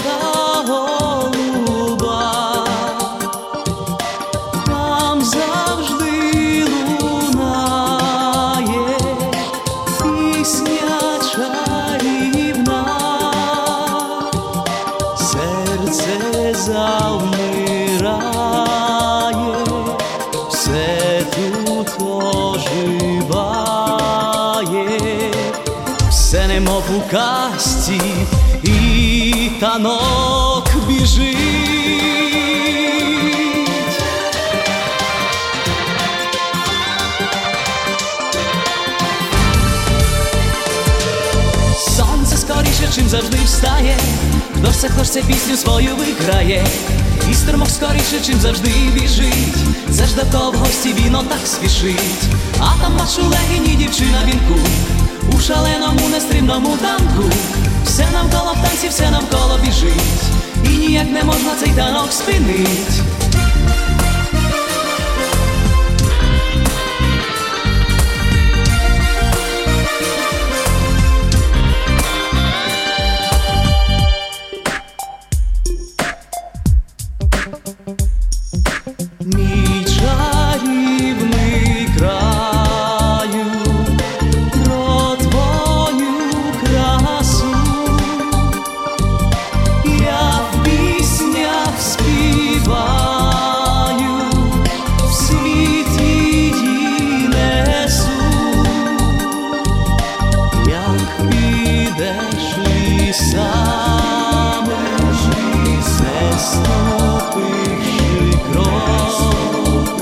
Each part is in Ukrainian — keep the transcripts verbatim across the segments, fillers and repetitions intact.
сорочка голуба, там завжди лунає пісня чарівна, серце завмирає, все тут оживає, все немов у казці, і танок біжить. Сонце скоріше, чим завжди встає, хто ж це, хто ж це пісню свою виграє, і струмок скоріше, чим завжди біжить, завжди в гості він отак спішить. А там бач у легені дівчина вінку, у шаленому нестримному танку, все навколо в танці, все навколо біжить, і ніяк не можна цей танок спинить. Мій чарівний краю, про твою красу я в піснях співаю, в світ її несу. Як підеш лісами, не ступивши крок,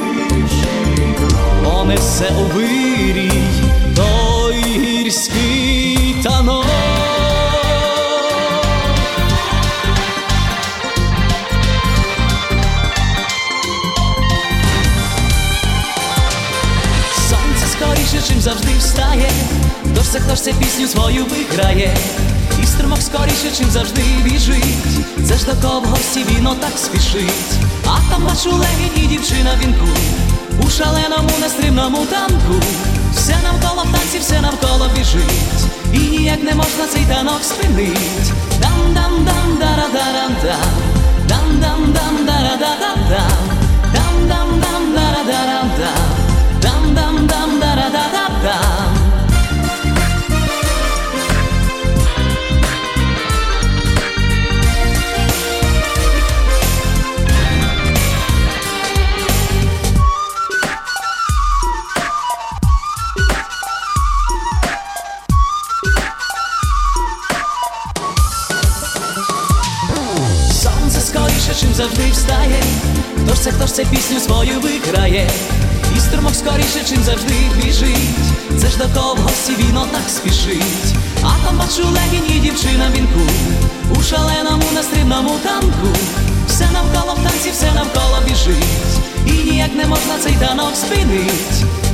понесе у вирій той гірський танок. Сонце скоріше, чим завжди встає, хто ж це, хто ж це пісню свою виграє, і струмок скоріше, чим завжди біжить, завжди в гості він отак спішить. А там бач у легені дівчина вінку, у шаленому нестримному танку, все навколо в танці, все навколо біжить, і ніяк не можна цей танок спинить. Дам-дам-дам-дара-дарам-дам, дам-дам-дам-дара-да-дам-дам, дам-дам-дам-дара-дарам-дам, дам-дам-дам-дара-да-дам-дам. Сонце скоріше, чим завжди встає, хто ж це, хто ж це пісню свою виграє, і струмок скоріше, чим завжди біжить, завжди в гості він отак спішить. А там бач у легені дівчина вінку, у шаленому нестримному танку, все навколо в танці, все навколо біжить, і ніяк не можна цей танок спинить.